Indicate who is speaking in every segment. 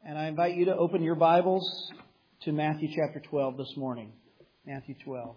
Speaker 1: And I invite you to open your Bibles to Matthew chapter 12 this morning. Matthew 12.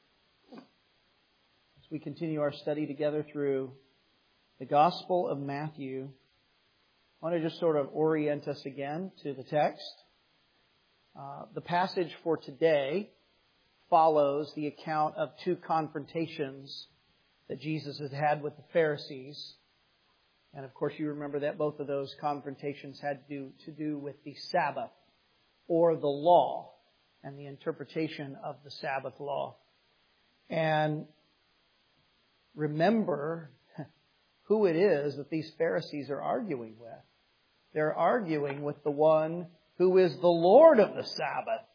Speaker 1: As we continue our study together through the Gospel of Matthew, I want to just sort of orient us again to the text. The passage for today follows the account of two confrontations that Jesus has had with the Pharisees. And of course you remember that both of those confrontations had to do with the Sabbath or the law and the interpretation of the Sabbath law. And remember who it is that these Pharisees are arguing with. They're arguing with the one who is the Lord of the Sabbath.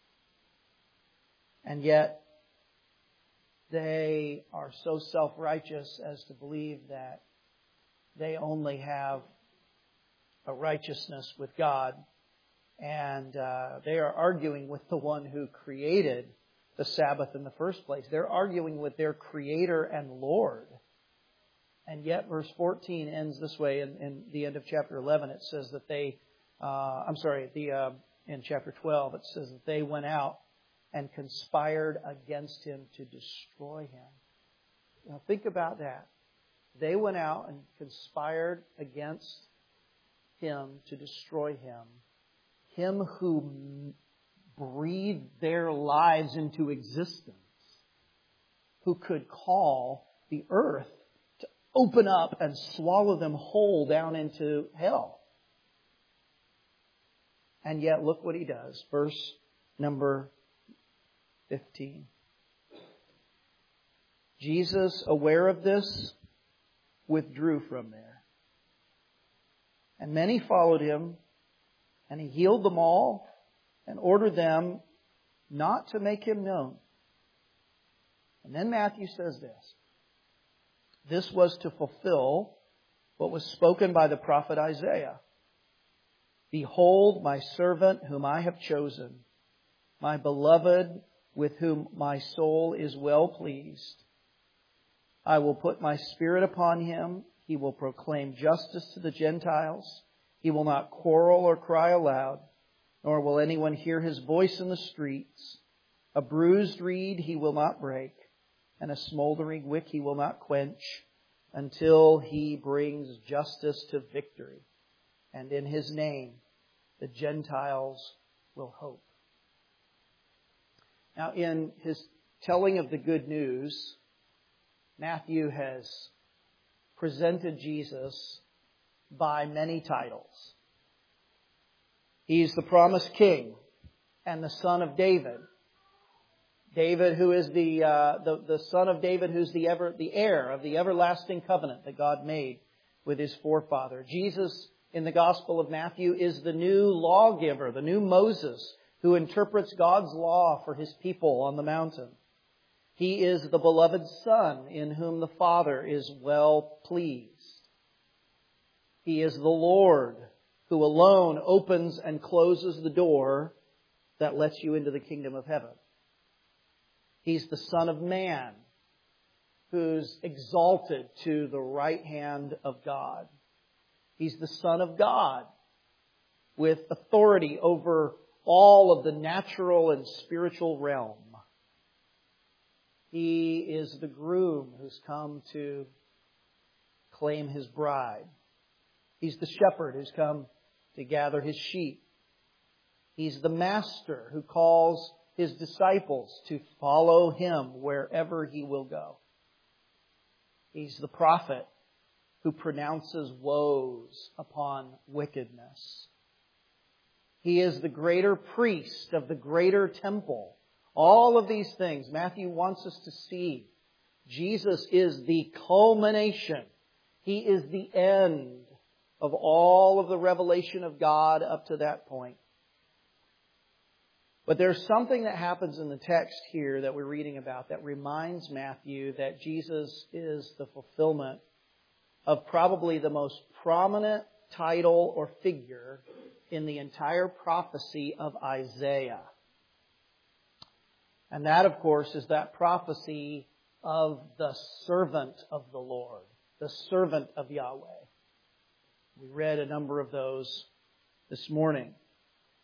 Speaker 1: And yet they are so self-righteous as to believe that they only have a righteousness with God. And they are arguing with the one who created the Sabbath in the first place. They're arguing with their Creator and Lord. And yet verse 14 ends this way. In the end of chapter 11 it says that they, in chapter 12 it says that they went out and conspired against Him to destroy Him. Now think about that. They went out and conspired against Him to destroy Him. Him who breathed their lives into existence. Who could call the earth to open up and swallow them whole down into hell. And yet look what He does. Verse number 15. Jesus, aware of this, withdrew from there. And many followed Him, and He healed them all and ordered them not to make Him known. And then Matthew says this. This was to fulfill what was spoken by the prophet Isaiah. Behold, my servant whom I have chosen, my beloved with whom my soul is well pleased. I will put my Spirit upon Him. He will proclaim justice to the Gentiles. He will not quarrel or cry aloud, nor will anyone hear His voice in the streets. A bruised reed He will not break, and a smoldering wick He will not quench, until He brings justice to victory. And in His name the Gentiles will hope. Now in his telling of the good news, Matthew has presented Jesus by many titles. He's the promised King and the Son of David. David, who is the Son of David, who's the heir of the everlasting covenant that God made with His forefather. Jesus, in the Gospel of Matthew, is the new lawgiver, the new Moses, who interprets God's law for His people on the mountain. He is the beloved Son in whom the Father is well pleased. He is the Lord who alone opens and closes the door that lets you into the kingdom of heaven. He's the Son of Man who's exalted to the right hand of God. He's the Son of God with authority over all of the natural and spiritual realm. He is the groom who's come to claim His bride. He's the shepherd who's come to gather His sheep. He's the master who calls His disciples to follow Him wherever He will go. He's the prophet who pronounces woes upon wickedness. He is the greater priest of the greater temple. All of these things Matthew wants us to see. Jesus is the culmination. He is the end of all of the revelation of God up to that point. But there's something that happens in the text here that we're reading about that reminds Matthew that Jesus is the fulfillment of probably the most prominent title or figure in the entire prophecy of Isaiah. And that, of course, is that prophecy of the servant of the Lord, the servant of Yahweh. We read a number of those this morning.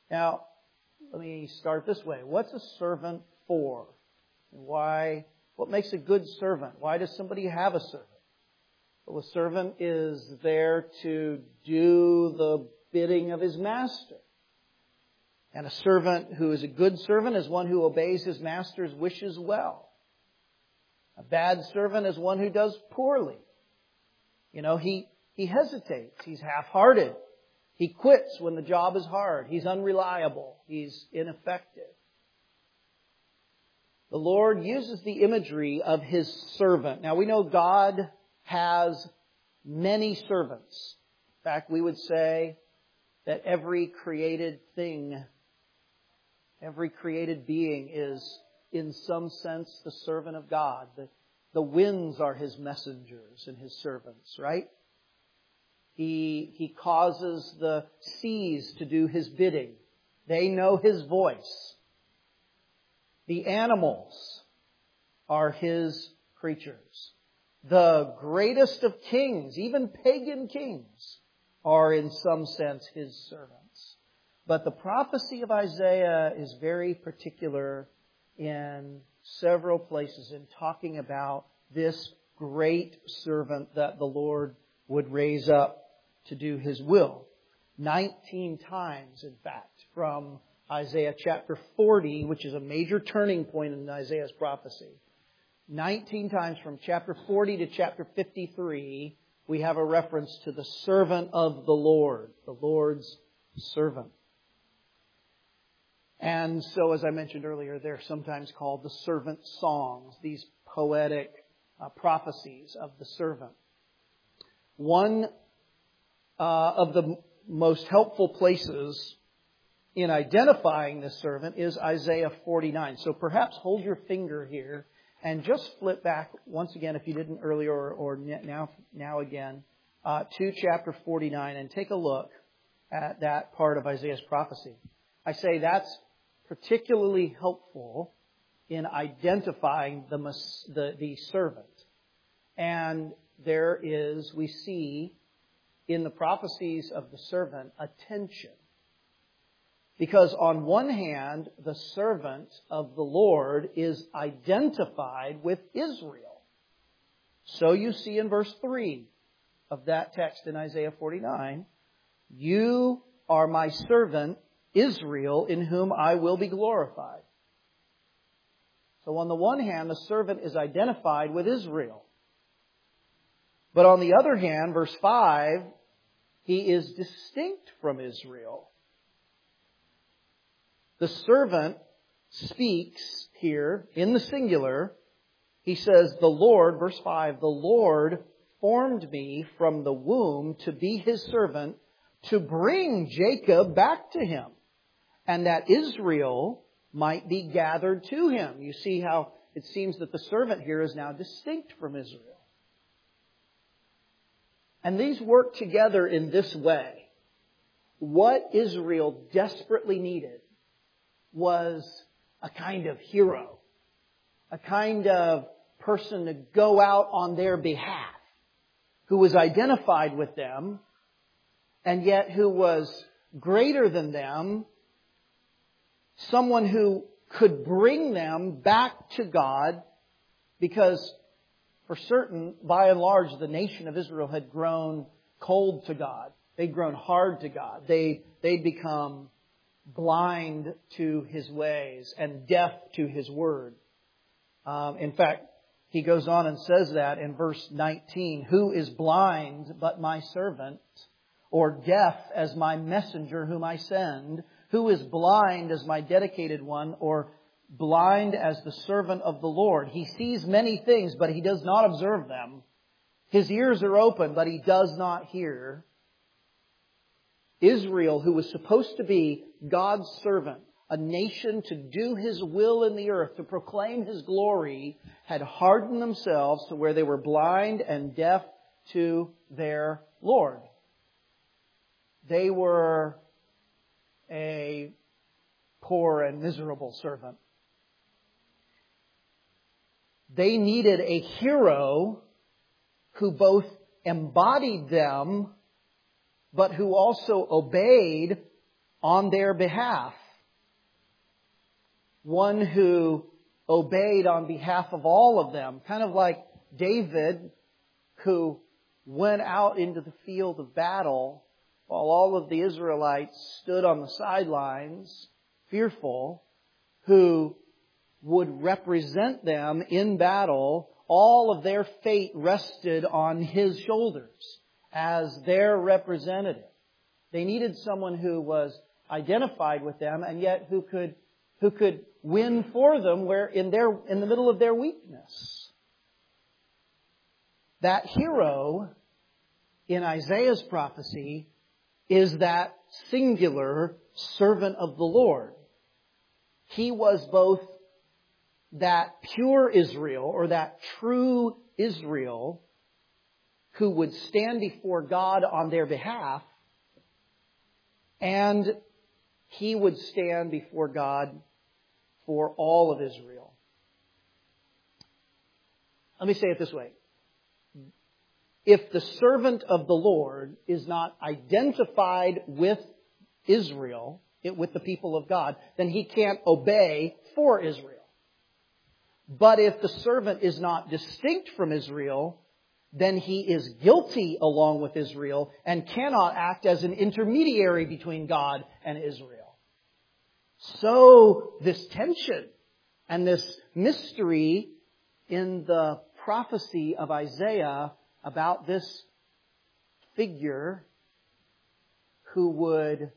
Speaker 1: Now, let me start this way. What's a servant for? And why? What makes a good servant? Why does somebody have a servant? Well, a servant is there to do the bidding of his master. And a servant who is a good servant is one who obeys his master's wishes well. A bad servant is one who does poorly. He hesitates. He's half-hearted. He quits when the job is hard. He's unreliable. He's ineffective. The Lord uses the imagery of His servant. Now we know God has many servants. In fact, we would say that every created thing, every created being is in some sense the servant of God. The winds are His messengers and His servants, right? He causes the seas to do His bidding. They know His voice. The animals are His creatures. The greatest of kings, even pagan kings, are in some sense His servants. But the prophecy of Isaiah is very particular in several places in talking about this great servant that the Lord would raise up to do His will. 19 times, in fact, from Isaiah chapter 40, which is a major turning point in Isaiah's prophecy. 19 times from chapter 40 to chapter 53, we have a reference to the servant of the Lord's servant. And so, as I mentioned earlier, they're sometimes called the servant songs, these poetic prophecies of the servant. One of the most helpful places in identifying this servant is Isaiah 49. So perhaps hold your finger here and just flip back once again, if you didn't earlier or now again, to chapter 49 and take a look at that part of Isaiah's prophecy. I say that's particularly helpful in identifying the servant. And we see in the prophecies of the servant a tension. Because on one hand, the servant of the Lord is identified with Israel. So you see in verse 3 of that text in Isaiah 49, "You are my servant, Israel, in whom I will be glorified." So on the one hand, the servant is identified with Israel. But on the other hand, verse 5, he is distinct from Israel. The servant speaks here in the singular. He says, the Lord, verse 5, "The Lord formed me from the womb to be His servant, to bring Jacob back to Him, and that Israel might be gathered to Him." You see how it seems that the servant here is now distinct from Israel. And these work together in this way. What Israel desperately needed was a kind of hero, a kind of person to go out on their behalf, who was identified with them, and yet who was greater than them, someone who could bring them back to God, because for certain, by and large, the nation of Israel had grown cold to God. They'd grown hard to God. They'd become blind to His ways and deaf to His word. In fact, he goes on and says that in verse 19, "Who is blind but my servant, or deaf as my messenger whom I send? Who is blind as my dedicated one, or blind as the servant of the Lord? He sees many things, but he does not observe them. His ears are open, but he does not hear." Israel, who was supposed to be God's servant, a nation to do His will in the earth, to proclaim His glory, had hardened themselves to where they were blind and deaf to their Lord. They were a poor and miserable servant. They needed a hero who both embodied them, but who also obeyed on their behalf. One who obeyed on behalf of all of them. Kind of like David, who went out into the field of battle while all of the Israelites stood on the sidelines, fearful, who would represent them in battle. All of their fate rested on his shoulders as their representative. They needed someone who was identified with them and yet who could win for them where in the middle of their weakness. That hero in Isaiah's prophecy is that singular servant of the Lord. He was both that pure Israel, or that true Israel, who would stand before God on their behalf, and he would stand before God for all of Israel. Let me say it this way. If the servant of the Lord is not identified with Israel, with the people of God, then he can't obey for Israel. But if the servant is not distinct from Israel, then he is guilty along with Israel and cannot act as an intermediary between God and Israel. So this tension and this mystery in the prophecy of Isaiah about this figure who would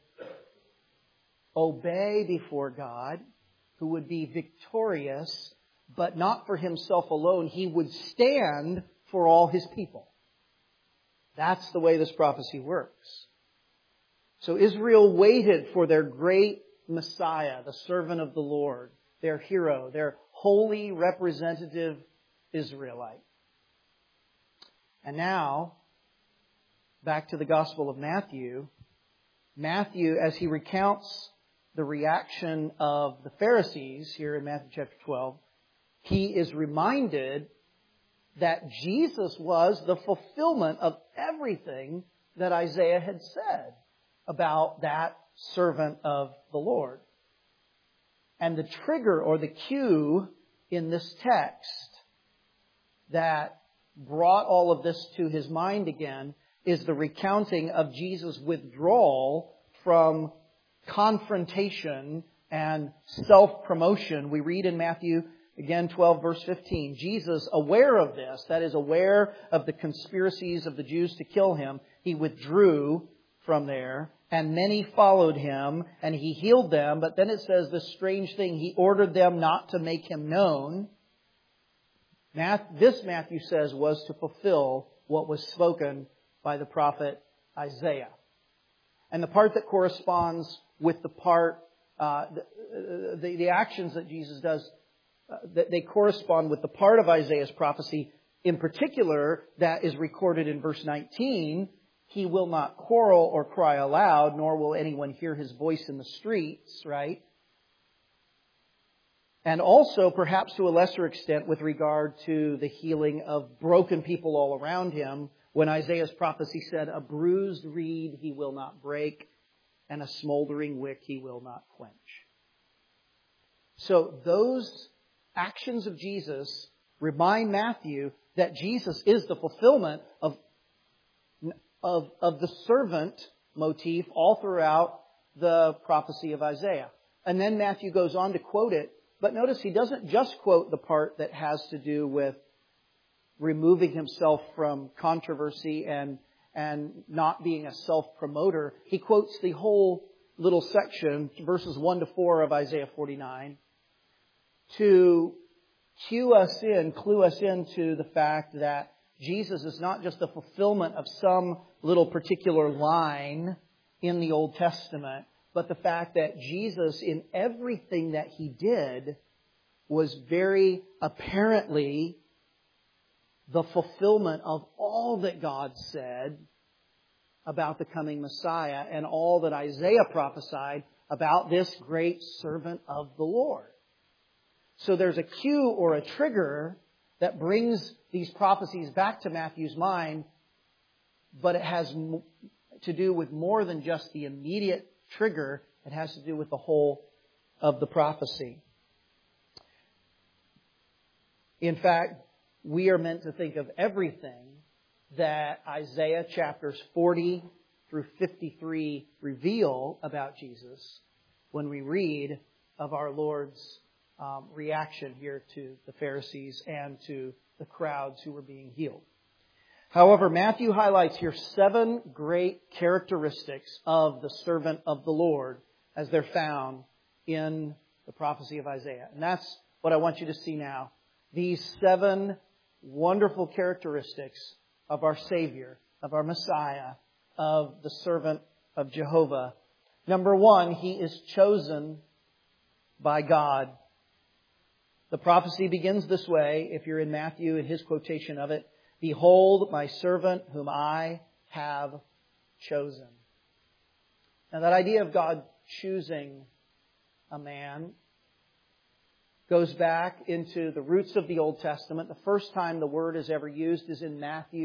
Speaker 1: obey before God, who would be victorious, but not for himself alone. He would stand for all his people. That's the way this prophecy works. So Israel waited for their great Messiah, the servant of the Lord, their hero, their holy representative Israelite. And now, back to the Gospel of Matthew. Matthew, as he recounts the reaction of the Pharisees here in Matthew chapter 12, he is reminded that Jesus was the fulfillment of everything that Isaiah had said about that servant of the Lord. And the trigger or the cue in this text that brought all of this to his mind again is the recounting of Jesus' withdrawal from confrontation and self-promotion. We read in Matthew again 12 verse 15, Jesus, aware of this, that is, aware of the conspiracies of the Jews to kill him, he withdrew from there, and many followed him, and he healed them. But then it says this strange thing, he ordered them not to make him known. This, Matthew says, was to fulfill what was spoken by the prophet Isaiah. And the part that corresponds with the part, the actions that Jesus does, they correspond with the part of Isaiah's prophecy, in particular, that is recorded in verse 19. He will not quarrel or cry aloud, nor will anyone hear his voice in the streets, right? And also, perhaps to a lesser extent, with regard to the healing of broken people all around him, when Isaiah's prophecy said, a bruised reed he will not break, and a smoldering wick he will not quench. So those actions of Jesus remind Matthew that Jesus is the fulfillment of the servant motif all throughout the prophecy of Isaiah. And then Matthew goes on to quote it. But notice he doesn't just quote the part that has to do with removing himself from controversy and not being a self-promoter. He quotes the whole little section, verses 1 to 4 of Isaiah 49, to clue us into the fact that Jesus is not just the fulfillment of some little particular line in the Old Testament, but the fact that Jesus, in everything that he did, was very apparently the fulfillment of all that God said about the coming Messiah and all that Isaiah prophesied about this great servant of the Lord. So there's a cue or a trigger that brings these prophecies back to Matthew's mind, but it has to do with more than just the immediate trigger. It has to do with the whole of the prophecy. In fact, we are meant to think of everything that Isaiah chapters 40 through 53 reveal about Jesus when we read of our Lord's reaction here to the Pharisees and to the crowds who were being healed. However, Matthew highlights here 7 great characteristics of the servant of the Lord as they're found in the prophecy of Isaiah. And that's what I want you to see now. These 7 wonderful characteristics of our Savior, of our Messiah, of the servant of Jehovah. Number 1, He is chosen by God. The prophecy begins this way, if you're in Matthew, in his quotation of it. Behold, my servant whom I have chosen. Now that idea of God choosing a man goes back into the roots of the Old Testament. The first time the word is ever used is in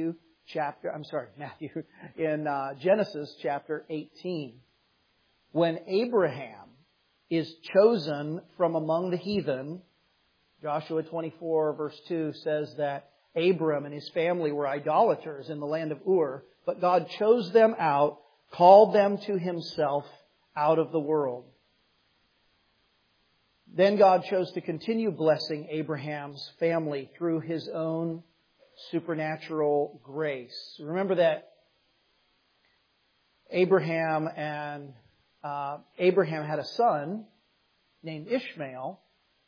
Speaker 1: Genesis chapter 18. When Abraham is chosen from among the heathen, Joshua 24 verse 2 says that Abram and his family were idolaters in the land of Ur, but God chose them out, called them to Himself out of the world. Then God chose to continue blessing Abraham's family through His own supernatural grace. Remember that Abraham had a son named Ishmael,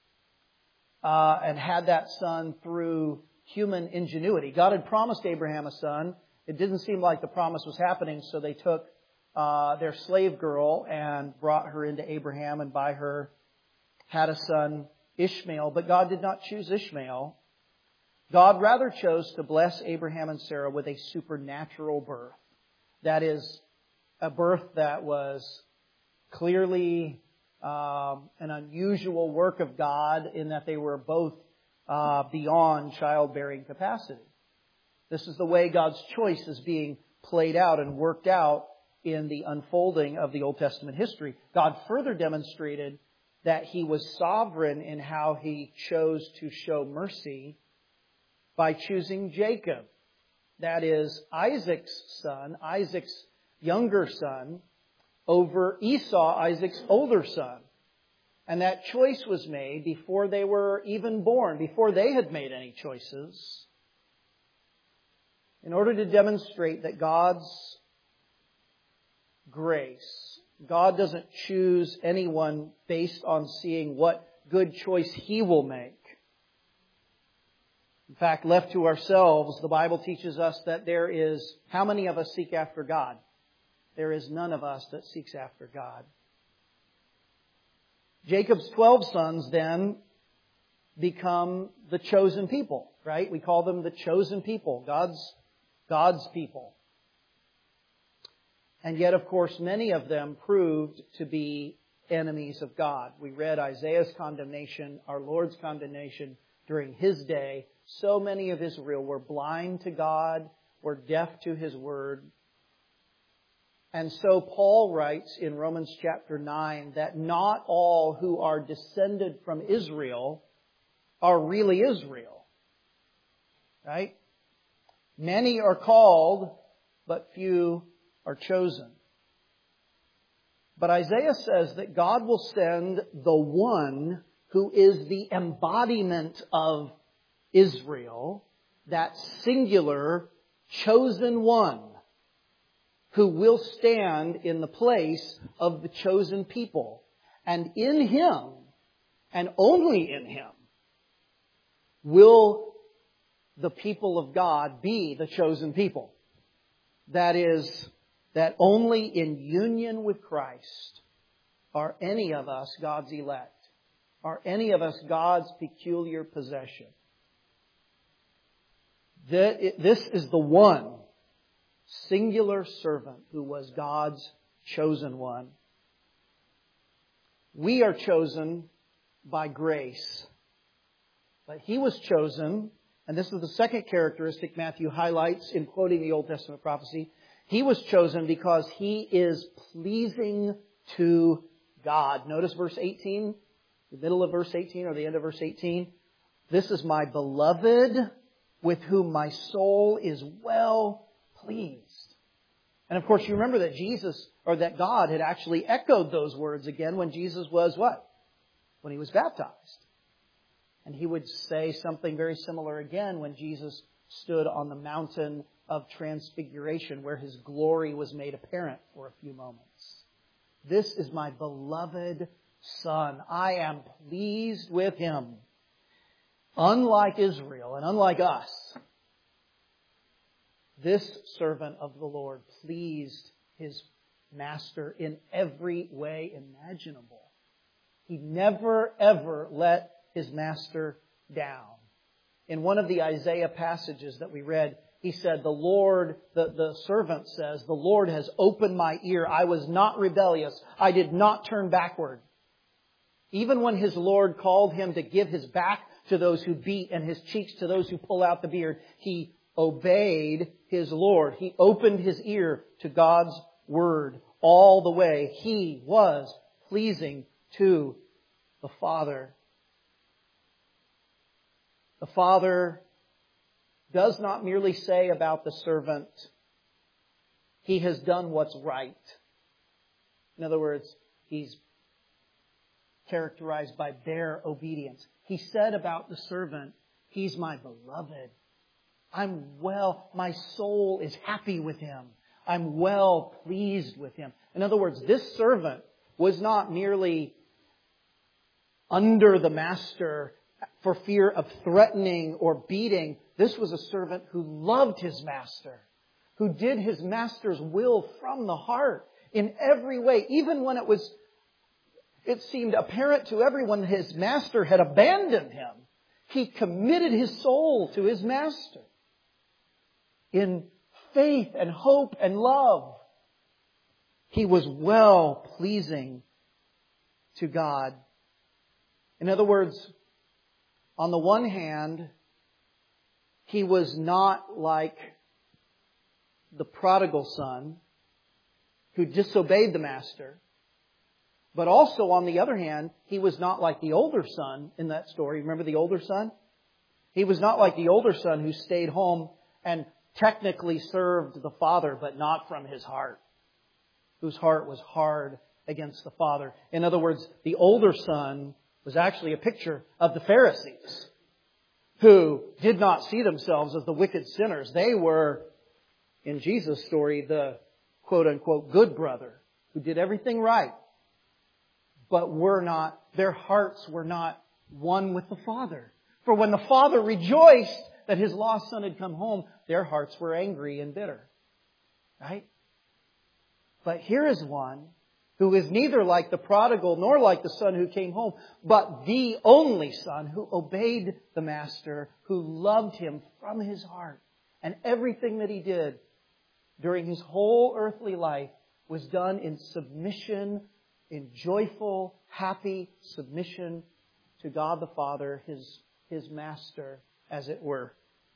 Speaker 1: and had that son through human ingenuity. God had promised Abraham a son. It didn't seem like the promise was happening, so they took their slave girl and brought her into Abraham, and by her had a son, Ishmael. But God did not choose Ishmael. God rather chose to bless Abraham and Sarah with a supernatural birth. That is, a birth that was clearly an unusual work of God in that they were both beyond childbearing capacity. This is the way God's choice is being played out and worked out in the unfolding of the Old Testament history. God further demonstrated that He was sovereign in how He chose to show mercy by choosing Jacob. That is, Isaac's son, Isaac's younger son, over Esau, Isaac's older son. And that choice was made before they were even born, before they had made any choices, in order to demonstrate that God's grace, God doesn't choose anyone based on seeing what good choice He will make. In fact, left to ourselves, the Bible teaches us that there is, how many of us seek after God? There is none of us that seeks after God. Jacob's 12 sons then become the chosen people, right? We call them the chosen people, God's people. And yet, of course, many of them proved to be enemies of God. We read Isaiah's condemnation, our Lord's condemnation during His day. So many of Israel were blind to God, were deaf to His word. And so Paul writes in Romans chapter 9 that not all who are descended from Israel are really Israel. Right? Many are called, but few are chosen. But Isaiah says that God will send the one who is the embodiment of Israel, that singular chosen one, who will stand in the place of the chosen people. And in Him, and only in Him, will the people of God be the chosen people. That is, that only in union with Christ are any of us God's elect, are any of us God's peculiar possession. This is the one singular servant who was God's chosen one. We are chosen by grace. But He was chosen, and this is the second characteristic Matthew highlights in quoting the Old Testament prophecy. He was chosen because He is pleasing to God. Notice verse 18, the middle of verse 18 or the end of verse 18. This is my beloved with whom my soul is well pleased. And of course, you remember that God had actually echoed those words again when Jesus was what? When He was baptized. And He would say something very similar again when Jesus stood on the mountain of transfiguration, where His glory was made apparent for a few moments. This is my beloved Son. I am pleased with Him. Unlike Israel and unlike us, this servant of the Lord pleased his master in every way imaginable. He never, ever let his master down. In one of the Isaiah passages that we read, he said, the servant says, the Lord has opened my ear. I was not rebellious. I did not turn backward. Even when his Lord called him to give his back to those who beat and his cheeks to those who pull out the beard, he obeyed his Lord. He opened his ear to God's word all the way. He was pleasing to the Father. The Father does not merely say about the servant, he has done what's right. In other words, he's characterized by bare obedience. He said about the servant, he's my beloved. My soul is happy with him. I'm well pleased with him. In other words, this servant was not merely under the master for fear of threatening or beating. This was a servant who loved his master, who did his master's will from the heart in every way, even when it seemed apparent to everyone that his master had abandoned him. He committed his soul to his master in faith and hope and love. He was well pleasing to God. In other words, on the one hand, he was not like the prodigal son who disobeyed the master. But also, on the other hand, he was not like the older son in that story. Remember the older son? He was not like the older son who stayed home and technically served the father, but not from his heart, whose heart was hard against the father. In other words, the older son was actually a picture of the Pharisees, who did not see themselves as the wicked sinners. They were, in Jesus' story, the quote-unquote good brother who did everything right, but their hearts were not one with the Father. For when the Father rejoiced that His lost son had come home, their hearts were angry and bitter. Right? But here is one who is neither like the prodigal nor like the son who came home, but the only son who obeyed the master, who loved him from his heart. And everything that he did during his whole earthly life was done in submission, in joyful, happy submission to God the Father, His master, as it were.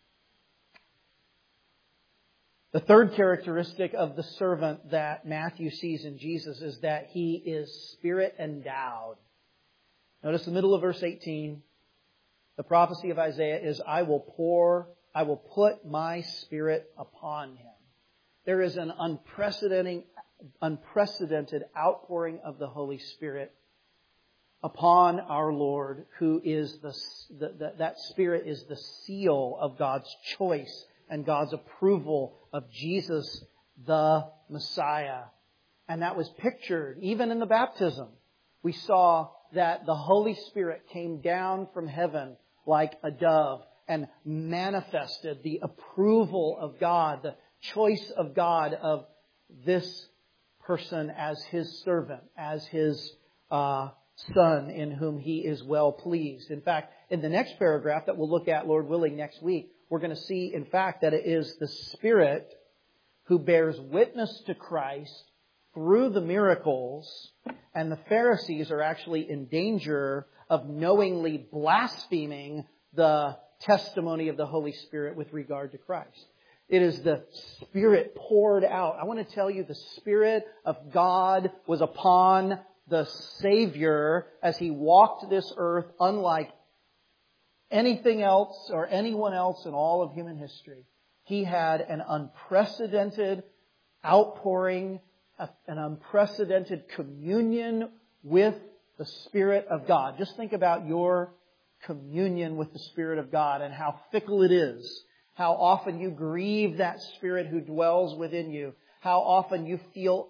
Speaker 1: The third characteristic of the servant that Matthew sees in Jesus is that he is Spirit endowed. Notice the middle of verse 18. The prophecy of Isaiah is, I will put my Spirit upon him. There is an unprecedented outpouring of the Holy Spirit upon our Lord, who is that Spirit is the seal of God's choice and God's approval of Jesus, the Messiah. And that was pictured even in the baptism. We saw that the Holy Spirit came down from heaven like a dove and manifested the approval of God, the choice of God of this person as His servant, as His Son in whom He is well pleased. In fact, in the next paragraph that we'll look at, Lord willing, next week, we're going to see, in fact, that it is the Spirit who bears witness to Christ through the miracles, and the Pharisees are actually in danger of knowingly blaspheming the testimony of the Holy Spirit with regard to Christ. It is the Spirit poured out. I want to tell you, the Spirit of God was upon the Savior as He walked this earth unlike anything else or anyone else in all of human history. He had an unprecedented outpouring, an unprecedented communion with the Spirit of God. Just think about your communion with the Spirit of God and how fickle it is. How often you grieve that Spirit who dwells within you. How often you feel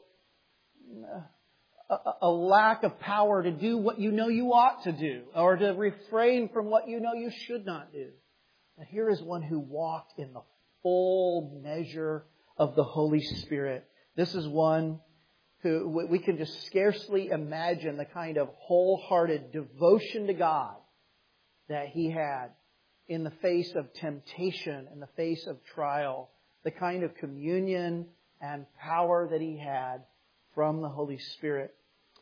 Speaker 1: a lack of power to do what you know you ought to do, or to refrain from what you know you should not do. And here is one who walked in the full measure of the Holy Spirit. This is one who we can just scarcely imagine the kind of wholehearted devotion to God that He had in the face of temptation, in the face of trial, the kind of communion and power that He had from the Holy Spirit.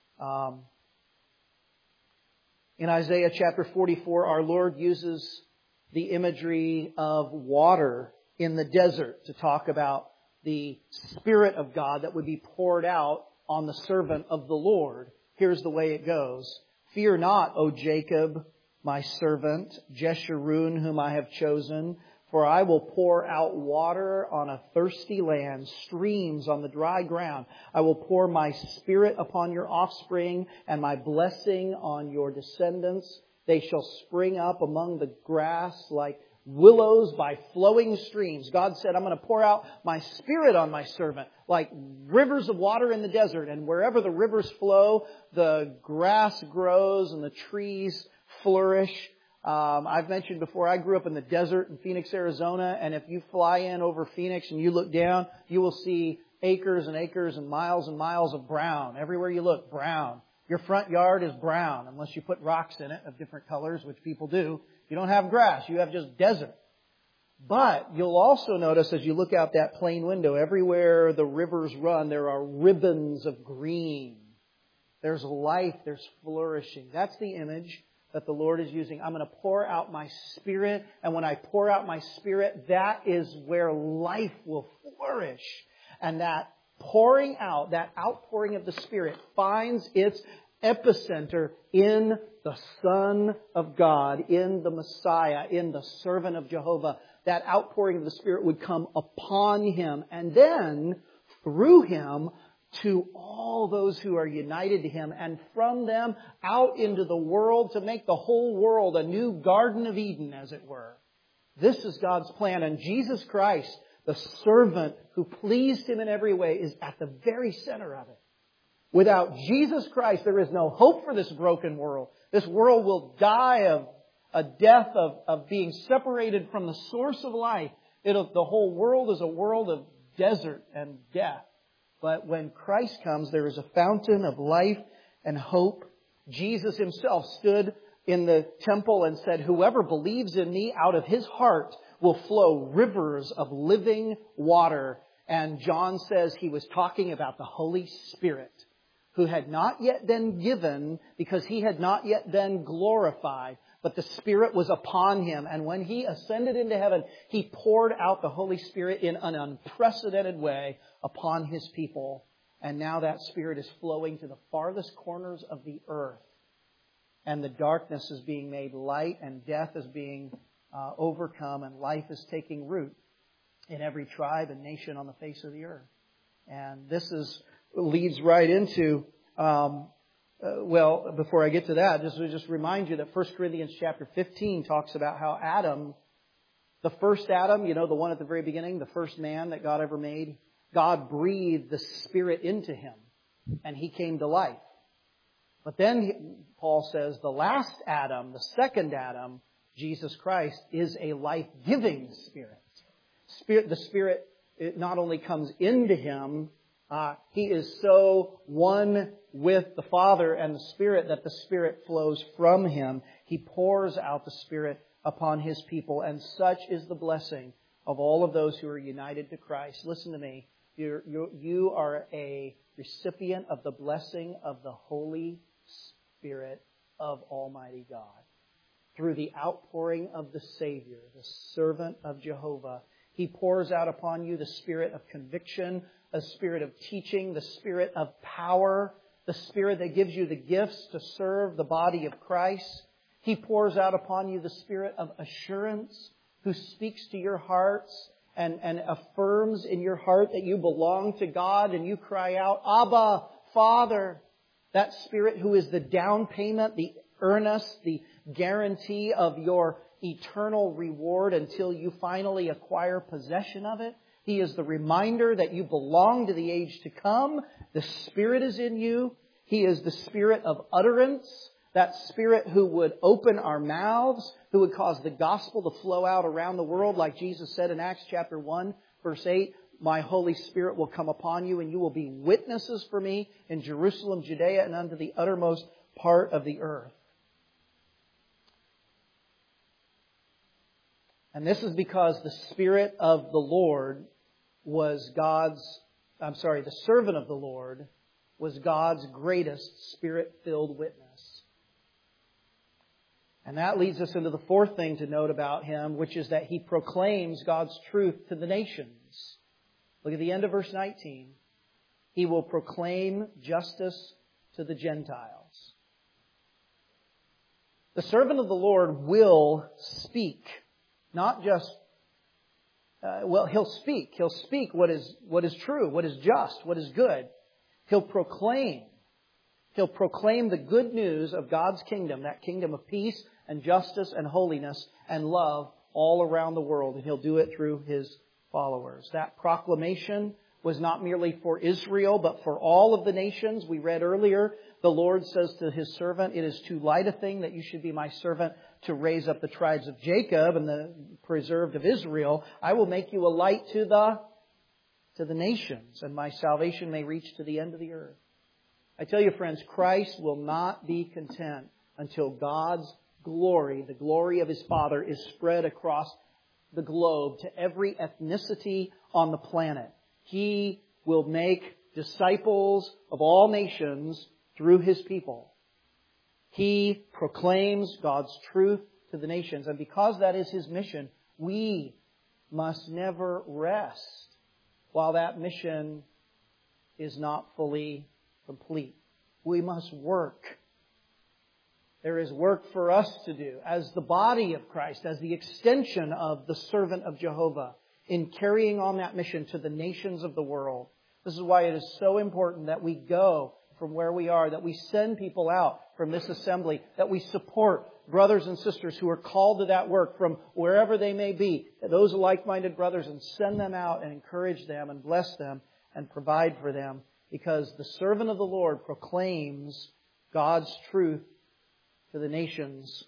Speaker 1: In Isaiah chapter 44, our Lord uses the imagery of water in the desert to talk about the Spirit of God that would be poured out on the servant of the Lord. Here's the way it goes. Fear not, O Jacob, my servant, Jeshurun, whom I have chosen, for I will pour out water on a thirsty land, streams on the dry ground. I will pour my Spirit upon your offspring and my blessing on your descendants. They shall spring up among the grass like willows by flowing streams. God said, I'm going to pour out my Spirit on my servant like rivers of water in the desert. And wherever the rivers flow, the grass grows and the trees flourish. I've mentioned before, I grew up in the desert in Phoenix, Arizona, and if you fly in over Phoenix and you look down, you will see acres and acres and miles of brown. Everywhere you look, brown. Your front yard is brown, unless you put rocks in it of different colors, which people do. You don't have grass, you have just desert. But you'll also notice as you look out that plane window, everywhere the rivers run, there are ribbons of green. There's life, there's flourishing. That's the image that the Lord is using. I'm going to pour out my Spirit, and when I pour out my Spirit, that is where life will flourish. And that pouring out, that outpouring of the Spirit finds its epicenter in the Son of God, in the Messiah, in the servant of Jehovah. That outpouring of the Spirit would come upon Him, and then through Him to all those who are united to Him, and from them out into the world to make the whole world a new Garden of Eden, as it were. This is God's plan. And Jesus Christ, the servant who pleased Him in every way, is at the very center of it. Without Jesus Christ, there is no hope for this broken world. This world will die of a death of being separated from the source of life. The whole world is a world of desert and death. But when Christ comes, there is a fountain of life and hope. Jesus Himself stood in the temple and said, whoever believes in me, out of his heart will flow rivers of living water. And John says he was talking about the Holy Spirit, who had not yet been given because He had not yet been glorified. But the Spirit was upon Him. And when He ascended into heaven, He poured out the Holy Spirit in an unprecedented way upon His people. And now that Spirit is flowing to the farthest corners of the earth. And the darkness is being made light, and death is being overcome, and life is taking root in every tribe and nation on the face of the earth. And this leads right into... before I get to that, just remind you that 1 Corinthians chapter 15 talks about how Adam, the first Adam, the one at the very beginning, the first man that God ever made, God breathed the Spirit into him, and he came to life. But then Paul says the last Adam, the second Adam, Jesus Christ, is a life-giving Spirit. The Spirit, it not only comes into him, He is so one with the Father and the Spirit that the Spirit flows from Him. He pours out the Spirit upon His people, and such is the blessing of all of those who are united to Christ. Listen to me. You are a recipient of the blessing of the Holy Spirit of Almighty God. Through the outpouring of the Savior, the servant of Jehovah, He pours out upon you the Spirit of conviction, a Spirit of teaching, the Spirit of power, the Spirit that gives you the gifts to serve the body of Christ. He pours out upon you the Spirit of assurance, who speaks to your hearts and affirms in your heart that you belong to God, and you cry out, Abba, Father. That Spirit who is the down payment, the earnest, the guarantee of your eternal reward until you finally acquire possession of it. He is the reminder that you belong to the age to come. The Spirit is in you. He is the Spirit of utterance, that Spirit who would open our mouths, who would cause the gospel to flow out around the world, like Jesus said in Acts chapter 1, verse 8, My Holy Spirit will come upon you, and you will be witnesses for me in Jerusalem, Judea, and unto the uttermost part of the earth. And this is because the Spirit of the Lord was the servant of the Lord was God's greatest Spirit-filled witness. And that leads us into the fourth thing to note about Him, which is that He proclaims God's truth to the nations. Look at the end of verse 19. He will proclaim justice to the Gentiles. The servant of the Lord will speak. Not just, he'll speak. He'll speak what is true, what is just, what is good. He'll proclaim. He'll proclaim the good news of God's kingdom, that kingdom of peace and justice and holiness and love all around the world. And He'll do it through His followers. That proclamation was not merely for Israel, but for all of the nations. We read earlier, the Lord says to His servant, It is too light a thing that you should be my servant to raise up the tribes of Jacob and the preserved of Israel. I will make you a light to the nations, and my salvation may reach to the end of the earth. I tell you, friends, Christ will not be content until God's glory, the glory of His Father, is spread across the globe to every ethnicity on the planet. He will make disciples of all nations through His people. He proclaims God's truth to the nations. And because that is His mission, we must never rest while that mission is not fully complete. We must work. There is work for us to do as the body of Christ, as the extension of the servant of Jehovah in carrying on that mission to the nations of the world. This is why it is so important that we go from where we are, that we send people out from this assembly, that we support brothers and sisters who are called to that work from wherever they may be, those like-minded brothers, and send them out and encourage them and bless them and provide for them, because the servant of the Lord proclaims God's truth to the nations.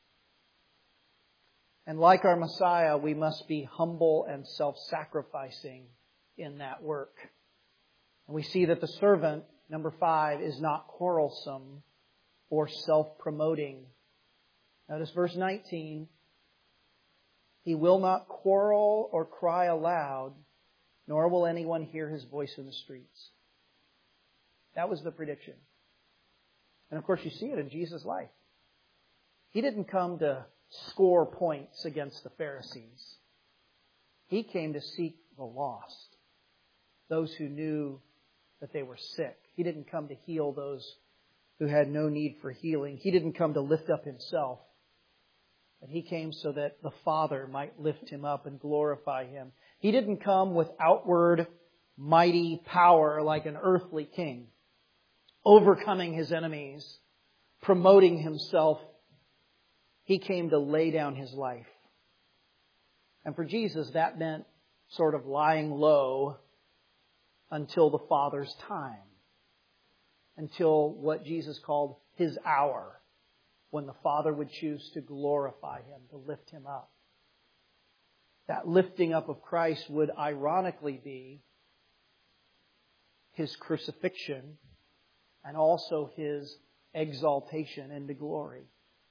Speaker 1: And like our Messiah, we must be humble and self-sacrificing in that work. And we see that the servant, number 5, is not quarrelsome or self-promoting. Notice verse 19. He will not quarrel or cry aloud, nor will anyone hear his voice in the streets. That was the prediction. And of course, you see it in Jesus' life. He didn't come to score points against the Pharisees. He came to seek the lost, those who knew that they were sick. He didn't come to heal those who had no need for healing. He didn't come to lift up Himself, but He came so that the Father might lift Him up and glorify Him. He didn't come with outward mighty power like an earthly king, overcoming His enemies, promoting Himself. He came to lay down His life. And for Jesus, that meant sort of lying low until the Father's time. Until what Jesus called His hour, when the Father would choose to glorify Him, to lift Him up. That lifting up of Christ would ironically be His crucifixion and also His exaltation into glory.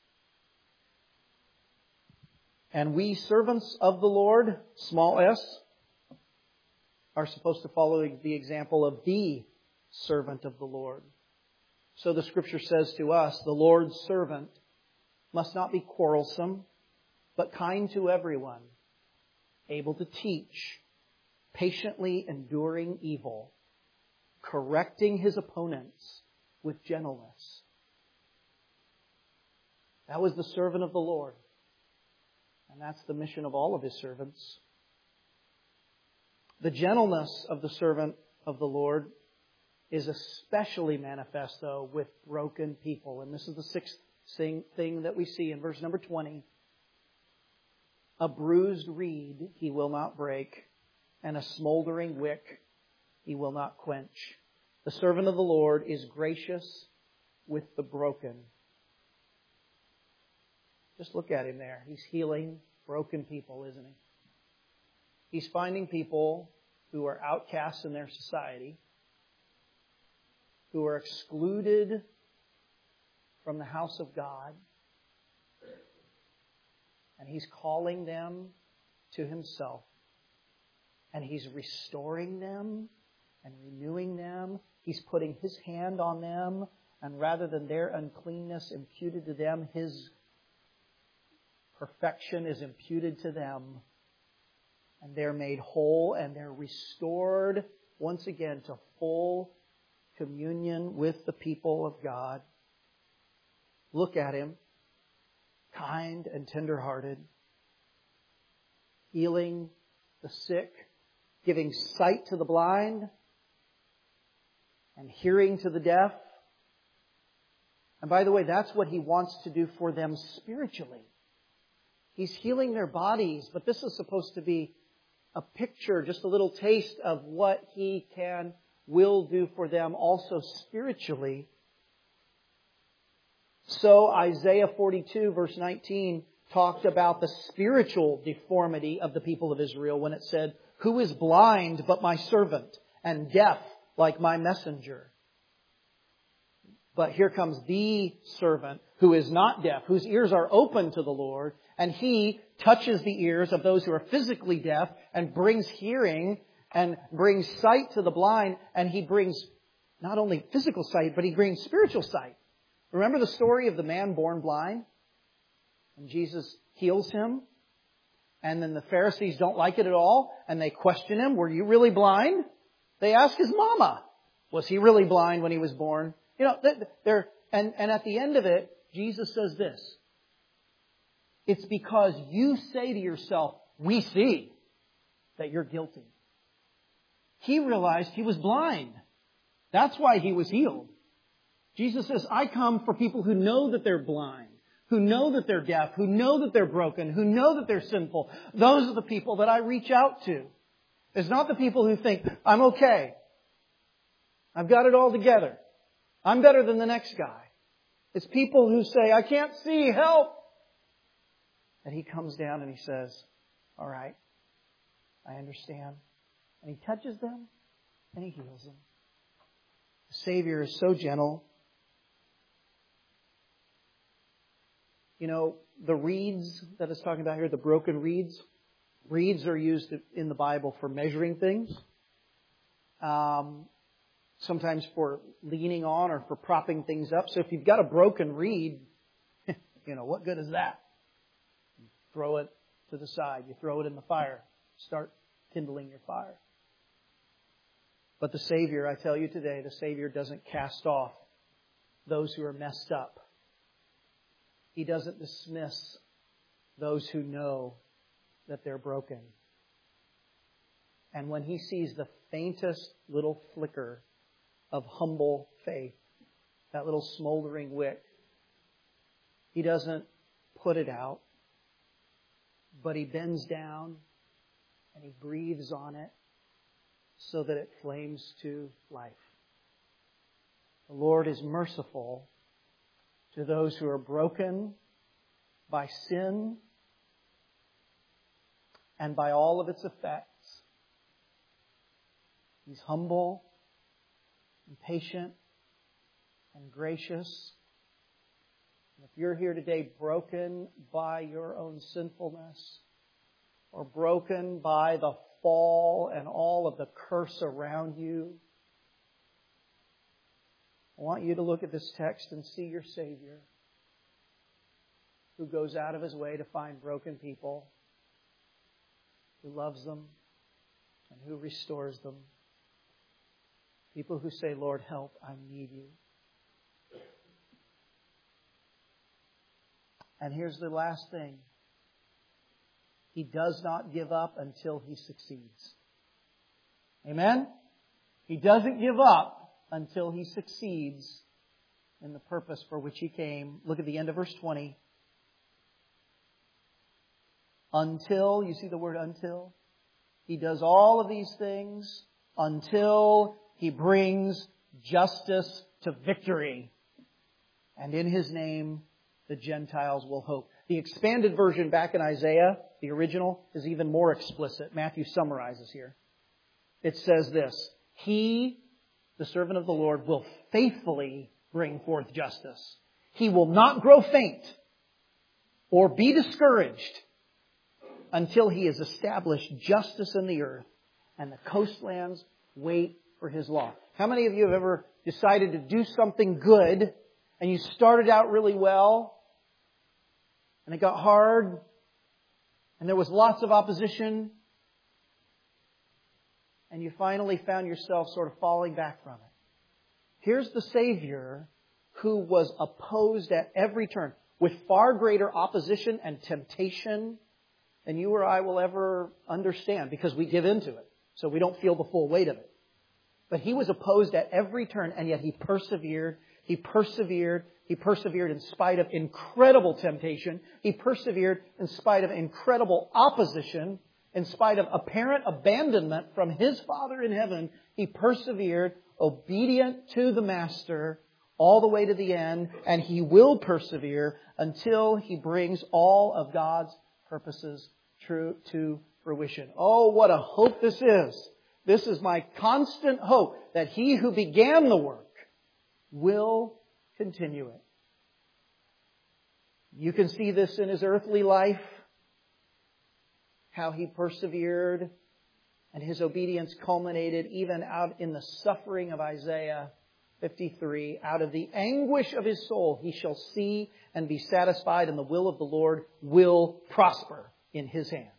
Speaker 1: And we, servants of the Lord, small s, are supposed to follow the example of the servant of the Lord. So the Scripture says to us, the Lord's servant must not be quarrelsome, but kind to everyone. able to teach, patiently enduring evil, correcting his opponents with gentleness. That was the servant of the Lord. And that's the mission of all of His servants. The gentleness of the servant of the Lord is especially manifest, though, with broken people. And this is the sixth thing that we see in verse number 20. A bruised reed He will not break, and a smoldering wick He will not quench. The servant of the Lord is gracious with the broken. Just look at Him there. He's healing broken people, isn't He? He's finding people who are outcasts in their society, who are excluded from the house of God, and He's calling them to Himself. And He's restoring them and renewing them. He's putting His hand on them, and rather than their uncleanness imputed to them, His perfection is imputed to them. And they're made whole and they're restored once again to full communion with the people of God. Look at Him, kind and tender-hearted, healing the sick, giving sight to the blind, and hearing to the deaf. And by the way, that's what He wants to do for them spiritually. He's healing their bodies, but this is supposed to be a picture, just a little taste of what He will do for them also spiritually. So Isaiah 42 verse 19 talked about the spiritual deformity of the people of Israel when it said, "Who is blind but my servant, and deaf like my messenger?" But here comes the servant who is not deaf, whose ears are open to the Lord, and He touches the ears of those who are physically deaf and brings hearing and brings sight to the blind, and He brings not only physical sight, but He brings spiritual sight. Remember the story of the man born blind? And Jesus heals him, and then the Pharisees don't like it at all, and they question Him, "Were you really blind?" They ask his mama, "Was he really blind when he was born?" You know, and at the end of it, Jesus says this: "It's because you say to yourself, 'We see,' that you're guilty." He realized he was blind. That's why He was healed. Jesus says, "I come for people who know that they're blind, who know that they're deaf, who know that they're broken, who know that they're sinful. Those are the people that I reach out to. It's not the people who think, 'I'm okay. I've got it all together. I'm better than the next guy.' It's people who say, 'I can't see, help.'" And He comes down and He says, "All right, I understand." And He touches them and He heals them. The Savior is so gentle. You know, the reeds that it's talking about here, the broken reeds. Reeds are used in the Bible for measuring things. Sometimes for leaning on or for propping things up. So if you've got a broken reed, what good is that? You throw it to the side. You throw it in the fire. Start kindling your fire. But the Savior, I tell you today, the Savior doesn't cast off those who are messed up. He doesn't dismiss those who know that they're broken. And when He sees the faintest little flicker of humble faith, that little smoldering wick, He doesn't put it out, but He bends down and He breathes on it so that it flames to life. The Lord is merciful to those who are broken by sin and by all of its effects. He's humble and patient and gracious. And if you're here today broken by your own sinfulness, or broken by the fall and all of the curse around you, I want you to look at this text and see your Savior, who goes out of His way to find broken people who loves them, and who restores them. People who say, Lord, help, I need you. And here's the last thing. He does not give up until He succeeds. Amen? He doesn't give up until He succeeds in the purpose for which He came. Look at the end of verse 20. Until, you see the word until? He does all of these things until He brings justice to victory. And in His name, the Gentiles will hope. The expanded version back in Isaiah, the original, is even more explicit. Matthew summarizes here. It says this, He, the servant of the Lord, will faithfully bring forth justice. He will not grow faint or be discouraged until He has established justice in the earth and the coastlands wait for His law. How many of you have ever decided to do something good and you started out really well and it got hard and there was lots of opposition and you finally found yourself sort of falling back from it? Here's the Savior who was opposed at every turn with far greater opposition and temptation than you or I will ever understand because we give into it. So we don't feel the full weight of it. But He was opposed at every turn and yet He persevered. He persevered. He persevered in spite of incredible temptation. He persevered in spite of incredible opposition. In spite of apparent abandonment from His Father in heaven, He persevered, obedient to the Master, all the way to the end, and He will persevere until He brings all of God's purposes true to fruition. Oh, what a hope this is. This is my constant hope that He who began the work will continue it. You can see this in His earthly life, how He persevered and His obedience culminated even out in the suffering of Isaiah 53. Out of the anguish of His soul He shall see and be satisfied, and the will of the Lord will prosper in His hand.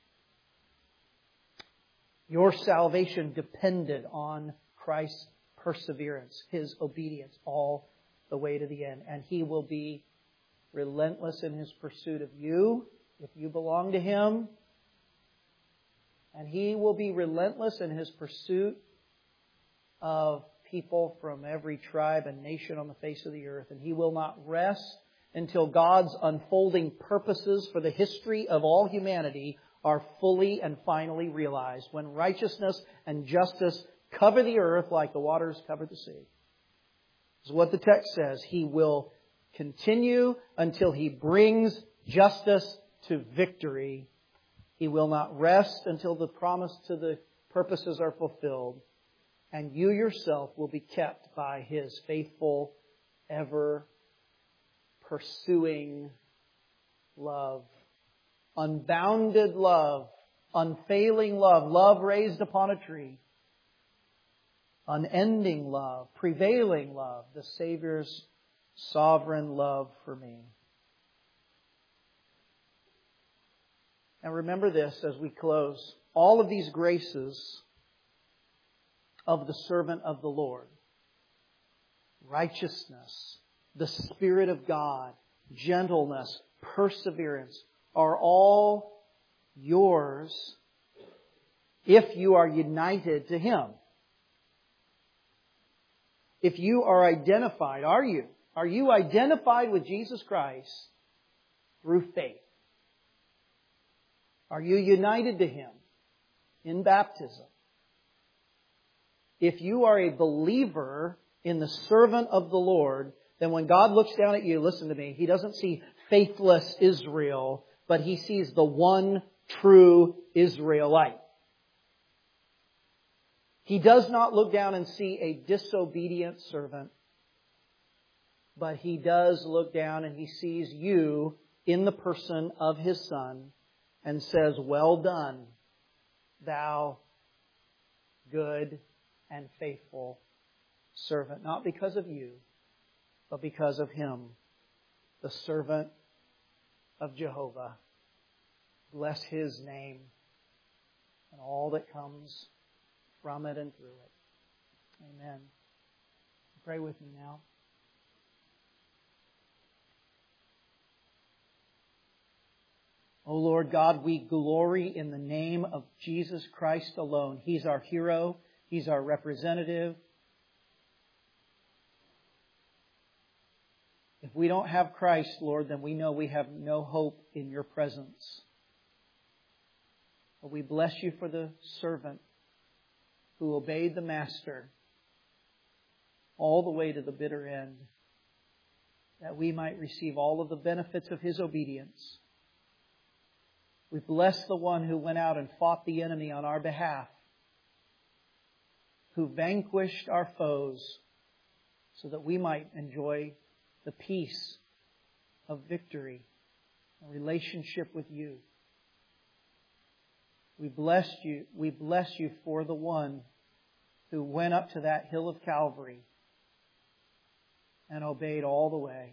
Speaker 1: Your salvation depended on Christ's perseverance, His obedience all the way to the end. And He will be relentless in His pursuit of you if you belong to Him. And He will be relentless in His pursuit of people from every tribe and nation on the face of the earth. And He will not rest until God's unfolding purposes for the history of all humanity are fully and finally realized. When righteousness and justice cover the earth like the waters cover the sea. This is what the text says. He will continue until He brings justice to victory. He will not rest until the promise to the purposes are fulfilled. And you yourself will be kept by His faithful, ever pursuing love. Unbounded love. Unfailing love. Love raised upon a tree. Unending love. Prevailing love. The Savior's sovereign love for me. And remember this as we close. All of these graces of the servant of the Lord, righteousness, the Spirit of God, gentleness, perseverance, are all yours if you are united to Him. If you are identified, are you? Are you identified with Jesus Christ through faith? Are you united to Him in baptism? If you are a believer in the servant of the Lord, then when God looks down at you, listen to me, He doesn't see faithless Israel, but He sees the one true Israelite. He does not look down and see a disobedient servant, but He does look down and He sees you in the person of His Son and says, "Well done, thou good and faithful servant." Not because of you, but because of Him, the servant of Jehovah. Bless His name and all that comes from it and through it. Amen. Pray with me now. O Lord God, we glory in the name of Jesus Christ alone. He's our hero. He's our representative. If we don't have Christ, Lord, then we know we have no hope in your presence. But we bless you for the servant who obeyed the Master all the way to the bitter end, that we might receive all of the benefits of his obedience. We bless the one who went out and fought the enemy on our behalf, who vanquished our foes so that we might enjoy the peace of victory, a relationship with you. We bless you for the one who went up to that hill of Calvary and obeyed all the way.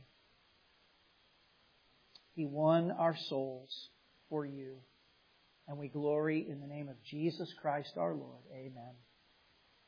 Speaker 1: He won our souls for you. And we glory in the name of Jesus Christ our Lord. Amen.